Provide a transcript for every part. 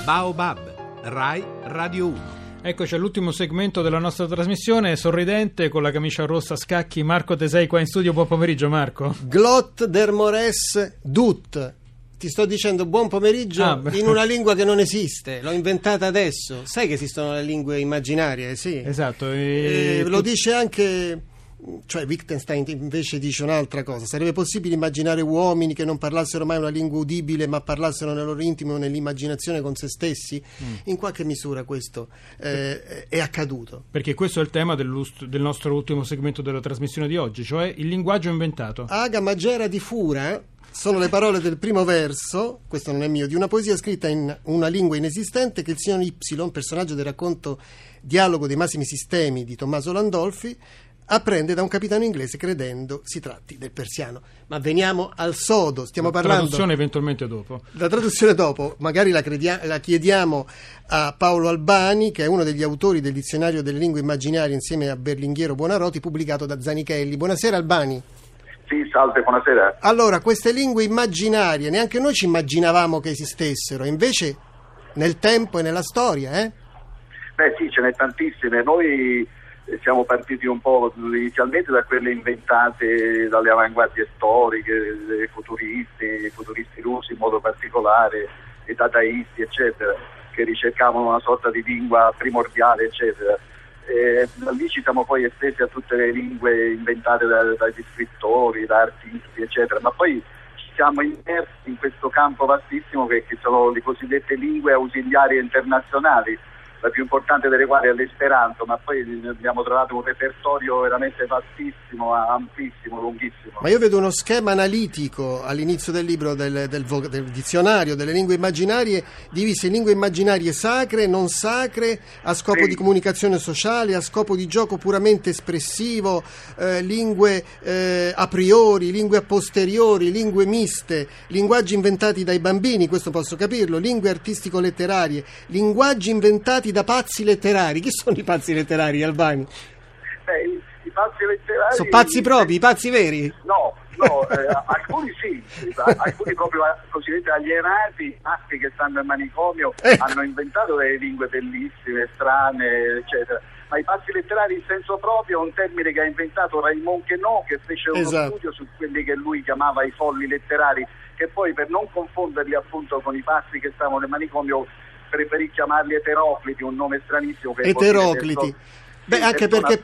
Baobab, Rai Radio 1. Eccoci all'ultimo segmento della nostra trasmissione, sorridente, con la camicia rossa a scacchi, Marco Tesei qua in studio. Buon pomeriggio Marco. Glot der Mores dut. Ti sto dicendo buon pomeriggio in una lingua che non esiste, l'ho inventata adesso. Sai che esistono le lingue immaginarie, sì. Esatto. Lo dice anche... Cioè Wittgenstein invece dice un'altra cosa: sarebbe possibile immaginare uomini che non parlassero mai una lingua udibile ma parlassero nel loro intimo, nell'immaginazione con se stessi? In qualche misura questo è accaduto, perché questo è il tema del nostro ultimo segmento della trasmissione di oggi, cioè il linguaggio inventato. Aga Magera di Fura sono le parole del primo verso, questo non è mio, di una poesia scritta in una lingua inesistente che il signor Y, personaggio del racconto Dialogo dei massimi sistemi di Tommaso Landolfi, apprende da un capitano inglese credendo si tratti del persiano. Ma veniamo al sodo, stiamo parlando... La traduzione eventualmente dopo. La traduzione dopo, magari la chiediamo a Paolo Albani, che è uno degli autori del dizionario delle lingue immaginarie insieme a Berlinghiero Buonarroti, pubblicato da Zanichelli. Buonasera Albani. Sì, salve, buonasera. Allora, queste lingue immaginarie, neanche noi ci immaginavamo che esistessero, invece nel tempo e nella storia, Beh sì, ce n'è tantissime. Noi siamo partiti un po' inizialmente da quelle inventate dalle avanguardie storiche, dei futuristi russi in modo particolare, i dadaisti eccetera, che ricercavano una sorta di lingua primordiale eccetera. Da lì ci siamo poi estesi a tutte le lingue inventate dagli scrittori, da artisti eccetera, ma poi ci siamo immersi in questo campo vastissimo che sono le cosiddette lingue ausiliarie internazionali, la più importante delle quali è l'esperanto, ma poi abbiamo trovato un repertorio veramente vastissimo, ampissimo, lunghissimo. Ma io vedo uno schema analitico all'inizio del libro del dizionario delle lingue immaginarie, divise in lingue immaginarie sacre, non sacre, a scopo di comunicazione sociale, a scopo di gioco puramente espressivo, lingue a priori, lingue a posteriori, lingue miste, linguaggi inventati dai bambini, questo posso capirlo, lingue artistico-letterarie, linguaggi inventati da pazzi letterari. Chi sono i pazzi letterari, Albani? I pazzi letterari... Sono pazzi propri, i pazzi veri? No, alcuni sì, alcuni proprio cosiddetti alienati, maschi che stanno in manicomio, hanno inventato delle lingue bellissime, strane, eccetera. Ma i pazzi letterari in senso proprio è un termine che ha inventato Raymond Queneau, che fece uno studio su quelli che lui chiamava i folli letterari, che poi per non confonderli appunto con i pazzi che stavano nel manicomio preferì chiamarli eterocliti, un nome stranissimo. Eterocliti. Beh, anche perché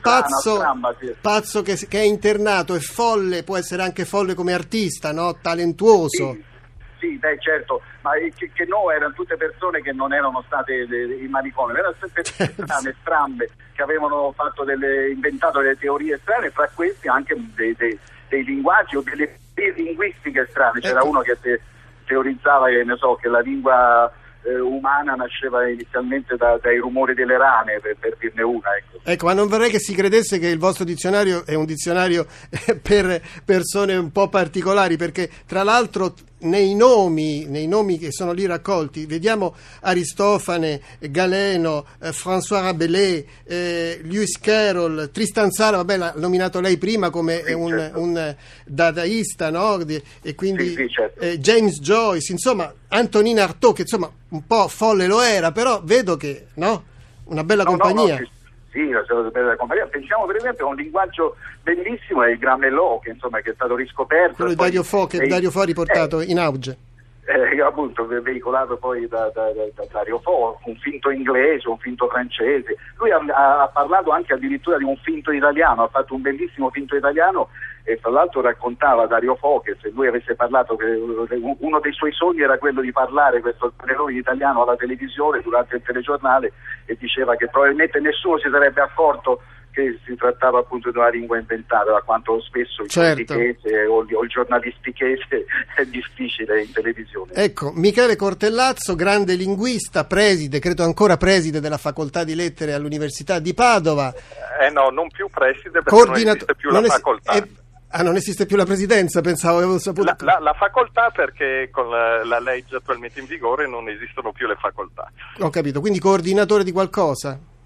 pazzo che è internato e folle può essere anche folle come artista, no? Talentuoso. Sì, beh, certo, ma che no, erano tutte persone che non erano state in manicomio, erano sempre persone strambe che avevano inventato delle teorie strane, fra questi anche dei linguaggi o delle linguistiche strane. C'era uno che teorizzava che la lingua umana nasceva inizialmente dai rumori delle rane, per dirne una. Ecco, ma non vorrei che si credesse che il vostro dizionario è un dizionario per persone un po' particolari, perché tra l'altro nei nomi che sono lì raccolti vediamo Aristofane, Galeno, François Rabelais, Lewis Carroll, Tristan Tzara, vabbè, l'ha nominato lei prima come un dadaista, no? E quindi certo. James Joyce, insomma Antonin Artaud, che insomma un po' folle lo era, però vedo che una bella compagnia. Sì, una bella compagnia. Pensiamo per esempio a un linguaggio bellissimo, è il Gramelò, che è stato riscoperto. Quello di Dario Fo, che Dario Fo ha riportato in auge. Appunto veicolato poi da Dario Fo, un finto inglese, un finto francese. Lui ha parlato anche addirittura di un finto italiano, ha fatto un bellissimo finto italiano, e tra l'altro raccontava Dario Fo che se lui avesse parlato, che uno dei suoi sogni era quello di parlare questo Gramelò in italiano alla televisione durante il telegiornale, e diceva che probabilmente nessuno si sarebbe accorto che si trattava appunto di una lingua inventata, da quanto spesso il politichese o il giornalistichese è difficile in televisione. Ecco, Michele Cortellazzo, grande linguista, credo ancora preside della facoltà di lettere all'Università di Padova. No, non più preside, perché non esiste più la facoltà. Non esiste più la presidenza, pensavo, avevo saputo. La facoltà, perché con la legge attualmente in vigore non esistono più le facoltà. Ho capito, quindi coordinatore di qualcosa?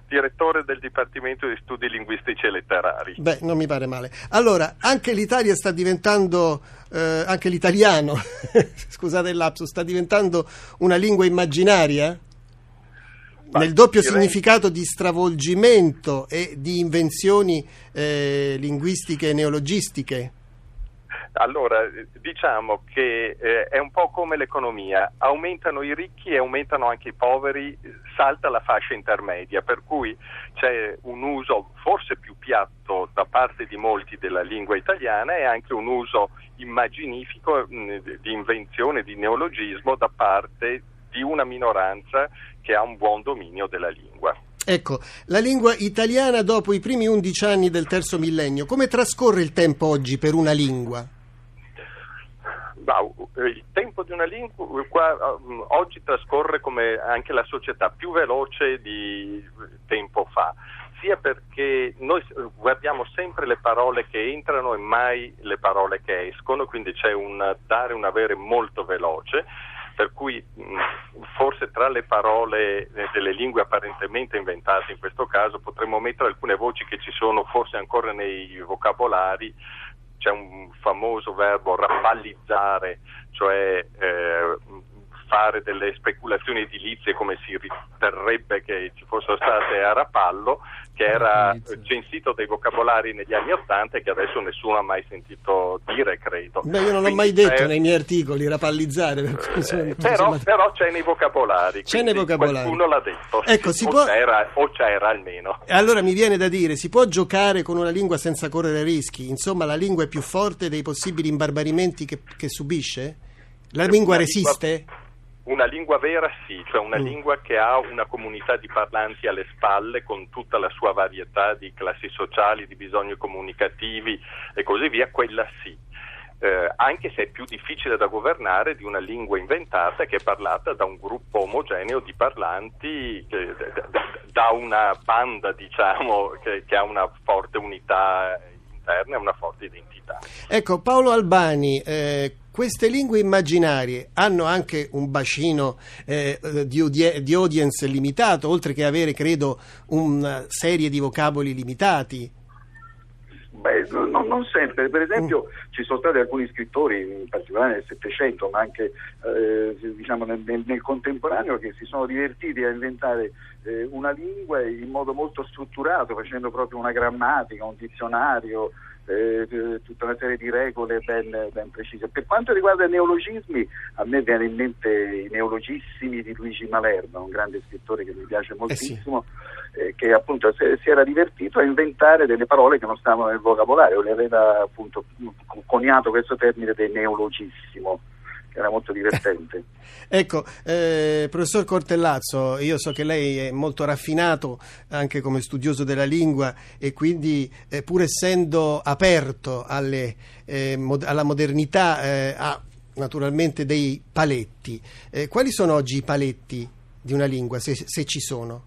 direttore del Dipartimento di Studi Linguistici e Letterari. Beh, non mi pare male. Allora, anche l'Italia sta diventando, anche l'italiano, scusate il lapsus, sta diventando una lingua immaginaria? Nel doppio significato di stravolgimento e di invenzioni linguistiche e neologistiche? Allora, diciamo che è un po' come l'economia, aumentano i ricchi e aumentano anche i poveri, salta la fascia intermedia, per cui c'è un uso forse più piatto da parte di molti della lingua italiana e anche un uso immaginifico di invenzione, di neologismo da parte di una minoranza che ha un buon dominio della lingua. Ecco, la lingua italiana dopo i primi 11 anni del terzo millennio, come trascorre il tempo oggi per una lingua? Il tempo di una lingua oggi trascorre come anche la società più veloce di tempo fa, sia perché noi guardiamo sempre le parole che entrano e mai le parole che escono, quindi c'è un dare e un avere molto veloce, per cui forse tra le parole delle lingue apparentemente inventate in questo caso potremmo mettere alcune voci che ci sono forse ancora nei vocabolari. C'è un famoso verbo rappallizzare, cioè fare delle speculazioni edilizie come si riterrebbe che ci fossero state a Rapallo, che era censito dai vocabolari negli anni '80 e che adesso nessuno ha mai sentito dire, credo. Beh, io non l'ho mai detto nei miei articoli, rapallizzare. Però c'è nei vocabolari. C'è nei vocabolari. Qualcuno l'ha detto. Ecco, c'era almeno. E allora mi viene da dire, si può giocare con una lingua senza correre rischi? Insomma, la lingua è più forte dei possibili imbarbarimenti che subisce? La lingua resiste? Una lingua vera sì, cioè una lingua che ha una comunità di parlanti alle spalle con tutta la sua varietà di classi sociali, di bisogni comunicativi e così via, quella sì. Anche se è più difficile da governare di una lingua inventata che è parlata da un gruppo omogeneo di parlanti, da una banda, diciamo, che ha una forte unità interna e una forte identità. Ecco, Paolo Albani, queste lingue immaginarie hanno anche un bacino di audience limitato, oltre che avere, credo, una serie di vocaboli limitati. Beh, non sempre. Per esempio ci sono stati alcuni scrittori, in particolare nel Settecento, ma anche diciamo nel contemporaneo, che si sono divertiti a inventare una lingua in modo molto strutturato, facendo proprio una grammatica, un dizionario, tutta una serie di regole ben precise. Per quanto riguarda i neologismi, a me viene in mente i neologissimi di Luigi Malerba, un grande scrittore che mi piace moltissimo, che appunto si era divertito a inventare delle parole che non stavano nel vocabolario, le aveva appunto coniato questo termine del neologissimo, che era molto divertente. Ecco, professor Cortellazzo, io so che lei è molto raffinato anche come studioso della lingua e quindi pur essendo aperto alla modernità ha naturalmente dei paletti. Quali sono oggi i paletti di una lingua, se ci sono?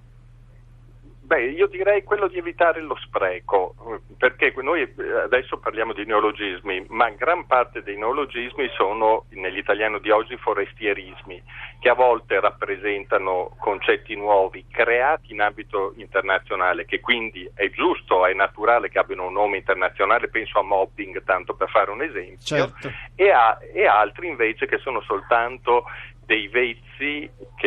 Beh, io direi quello di evitare lo spreco, perché noi adesso parliamo di neologismi, ma gran parte dei neologismi sono nell'italiano di oggi forestierismi, che a volte rappresentano concetti nuovi creati in ambito internazionale, che quindi è giusto, è naturale che abbiano un nome internazionale, penso a mobbing, tanto per fare un esempio, certo. e altri invece che sono soltanto dei vezzi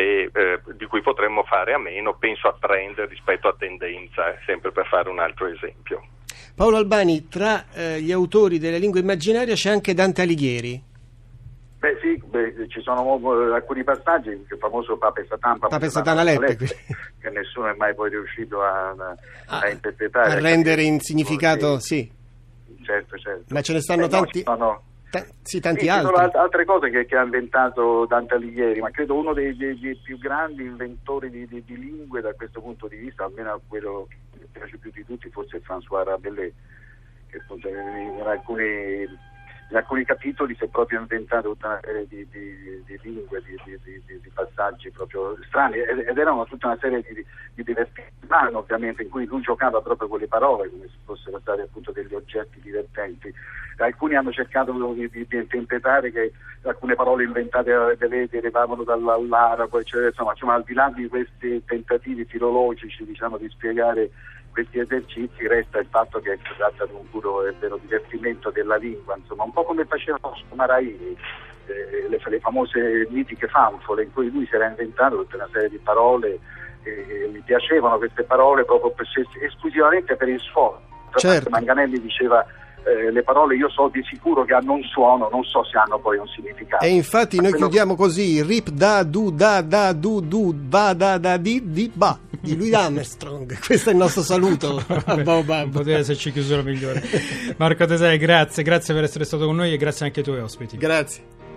di cui potremmo fare a meno, penso a trend rispetto a tendenza, sempre per fare un altro esempio. Paolo Albani, tra gli autori delle lingue immaginarie c'è anche Dante Alighieri. Beh sì, ci sono alcuni passaggi, il famoso Pape Satan Alette, che nessuno è mai poi riuscito a interpretare. A rendere in significato, sì. Certo. Ma ce ne stanno tanti... Tanti altri. Ci sono altre cose che ha inventato Dante Alighieri, ma credo uno dei più grandi inventori di lingue da questo punto di vista, almeno quello che mi piace più di tutti, forse è François Rabelais, che appunto in alcuni in alcuni capitoli si è proprio inventato tutta una serie di lingue, di passaggi proprio strani, ed erano tutta una serie di divertimenti, ovviamente, in cui lui giocava proprio con le parole, come se fossero stati appunto degli oggetti divertenti. Alcuni hanno cercato di interpretare che alcune parole inventate derivavano dall'arabo, eccetera. Insomma, al di là di questi tentativi filologici, diciamo, di spiegare questi esercizi, resta il fatto che si tratta di un puro e vero divertimento della lingua, insomma, un po' come faceva Maraini, le famose mitiche fanfole, in cui lui si era inventato tutta una serie di parole, e mi piacevano queste parole proprio esclusivamente per il suono. Certo. Manganelli diceva le parole io so di sicuro che hanno un suono, non so se hanno poi un significato. E infatti noi chiudiamo così: rip da du da ba da di ba di Louis Armstrong. Questo è il nostro saluto. Non poteva esserci chiusura migliore. Marco Tesei, grazie per essere stato con noi e grazie anche ai tuoi ospiti. Grazie.